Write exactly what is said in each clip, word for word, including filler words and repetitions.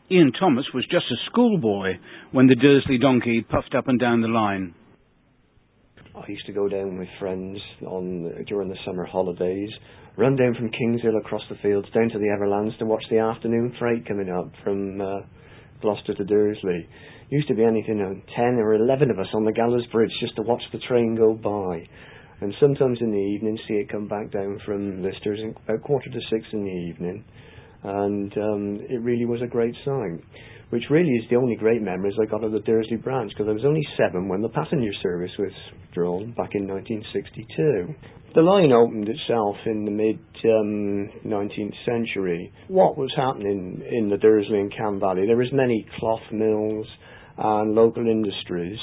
Ian Thomas was just a schoolboy when the Dursley donkey puffed up and down the line. I used to go down with friends on during the summer holidays, run down from Kingshill across the fields down to the Everlands to watch the afternoon freight coming up from uh, Gloucester to Dursley. Used to be anything, you know, ten or eleven of us on the Gallows Bridge just to watch the train go by. And sometimes in the evening see it come back down from Lister's about quarter to six in the evening. And um, it really was a great sight, which really is the only great memories I got of the Dursley branch, because I was only seven when the passenger service was drawn back in nineteen sixty-two. The line opened itself in the mid-nineteenth um, century. What was happening in the Dursley and Cam Valley? There was many cloth mills and local industries,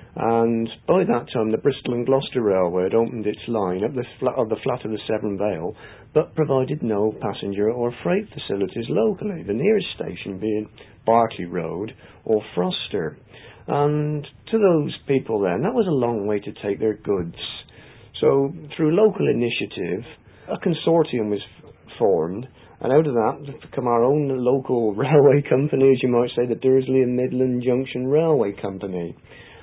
and by that time the Bristol and Gloucester Railway had opened its line up the flat of the flat of the Severn Vale, but provided no passenger or freight facilities locally, the nearest station being Barclay Road or Froster. And to those people then, that was a long way to take their goods. So through local initiative, a consortium was formed, and out of that has become our own local railway company, as you might say, the Dursley and Midland Junction Railway Company.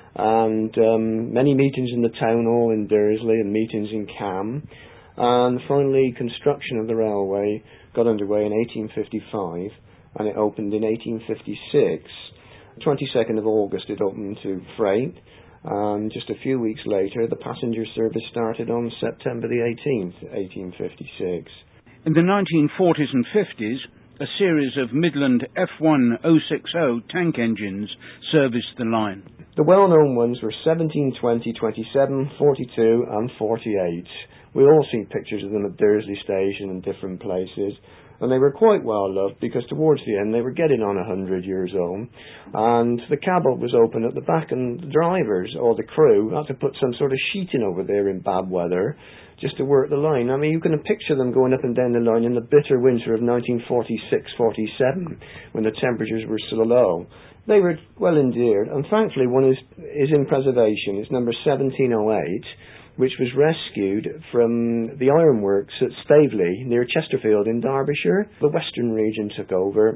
And um, many meetings in the town hall in Dursley and meetings in Cam. And finally, construction of the railway got underway in eighteen fifty-five, and it opened in eighteen fifty-six. twenty-second of August it opened to freight, and just a few weeks later the passenger service started on September the eighteenth, eighteen fifty-six. In the nineteen forties and fifties, a series of Midland F one oh sixty tank engines serviced the line. The well-known ones were seventeen, twenty, twenty-seven, forty-two and forty-eight. We all seen pictures of them at Dursley Station and different places, and they were quite well loved because towards the end they were getting on a hundred years old, and the cab was open at the back, and the drivers or the crew had to put some sort of sheeting over there in bad weather just to work the line. I mean, you can picture them going up and down the line in the bitter winter of nineteen forty-six forty-seven when the temperatures were so low. They were well endeared, and thankfully one is is in preservation. It's number seventeen oh eight, which was rescued from the ironworks at Staveley near Chesterfield in Derbyshire. The Western region took over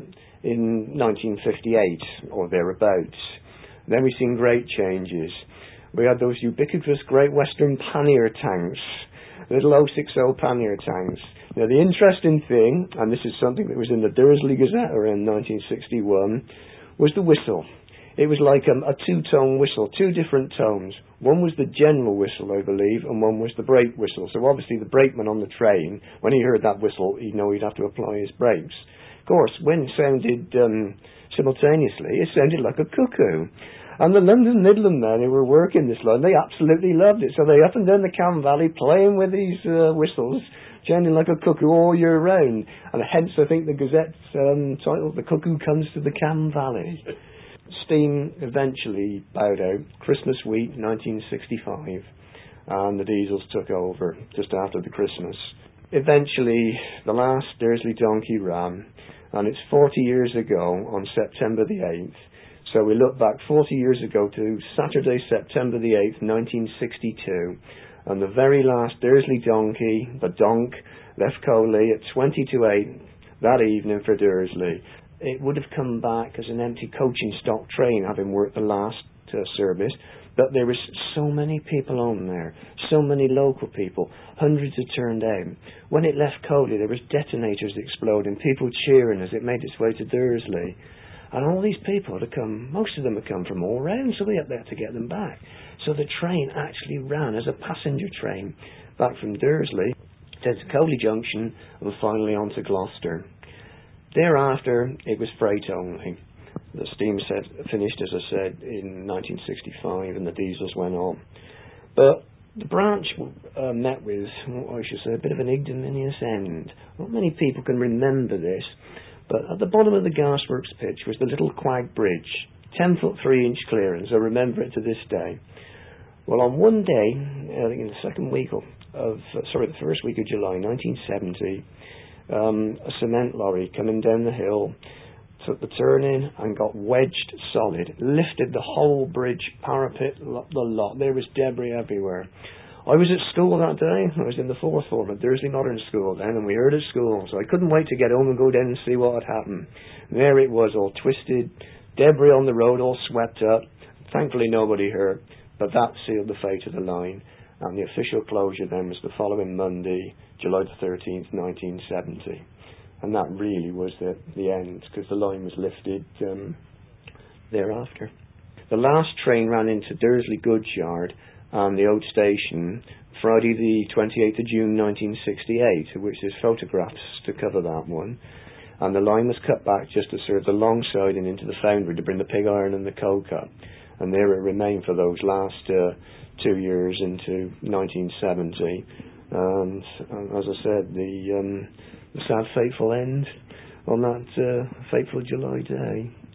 in nineteen fifty-eight or thereabouts. Then we've seen great changes. We had those ubiquitous Great Western pannier tanks, little oh sixty pannier tanks. Now the interesting thing, and this is something that was in the Dursley Gazette around nineteen sixty-one, was the whistle. It was like um, a two-tone whistle, two different tones. One was the general whistle, I believe, and one was the brake whistle. So obviously the brakeman on the train, when he heard that whistle, he'd know he'd have to apply his brakes. Of course, when it sounded um, simultaneously, it sounded like a cuckoo. And the London Midland men who were working this line, they absolutely loved it. So they up and down the Cam Valley playing with these uh, whistles, sounding like a cuckoo all year round. And hence, I think the Gazette's um, title, The Cuckoo Comes to the Cam Valley. Steam eventually bowed out Christmas week nineteen sixty-five, and the diesels took over just after the Christmas. Eventually the last Dursley donkey ran, and it's forty years ago on September the eighth. So we look back forty years ago to Saturday, September the eighth, nineteen sixty-two, and the very last Dursley donkey, the donk, left Coley at twenty to eight that evening for Dursley. It would have come back as an empty coaching stock train, having worked the last uh, service, but there was so many people on there, so many local people, hundreds had turned out. When it left Coley, there was detonators exploding, people cheering as it made its way to Dursley. And all these people had come, most of them had come from all round, so we had there to get them back. So the train actually ran as a passenger train back from Dursley to Coley Junction and finally on to Gloucester. Thereafter, it was freight only. The steam set finished, as I said, in nineteen sixty-five, and the diesels went on. But the branch uh, met with, what I should say, a bit of an ignominious end. Not many people can remember this, but at the bottom of the gasworks pitch was the little Quag Bridge, ten foot three inch clearance. I remember it to this day. Well, on one day, I think in the second week of, of uh, sorry, the first week of July, nineteen seventy, Um, a cement lorry coming down the hill took the turn-in and got wedged solid, lifted the whole bridge parapet, the lot. There was debris everywhere. I was at school that day. I was in the fourth form at Dursley Modern School then, and we heard at school, so I couldn't wait to get home and go down and see what had happened. And there it was, all twisted, debris on the road, all swept up. Thankfully nobody hurt, but that sealed the fate of the line, and the official closure then was the following Monday, July the thirteenth, nineteen seventy. And that really was the, the end, because the line was lifted um, thereafter. The last train ran into Dursley Goods Yard and the old station Friday the twenty-eighth of June nineteen sixty-eight, which there's photographs to cover that one. And the line was cut back just to serve the long siding into the foundry to bring the pig iron and the coal cut. And there it remained for those last uh, two years into nineteen seventy. And, and as I said, the, um, the sad fateful end on that uh, fateful July day.